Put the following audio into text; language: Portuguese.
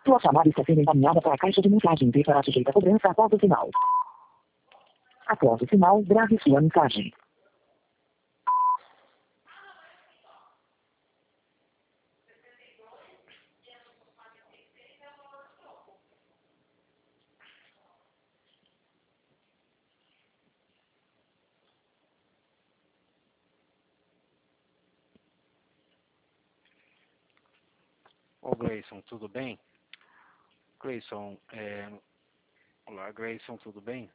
Sua chamada está sendo encaminhada para a caixa de mensagens e será sujeita a cobrança após o sinal. Após o sinal, grave sua mensagem. Ô Gleison, tudo bem? Gleison, olá Gleison, tudo bem?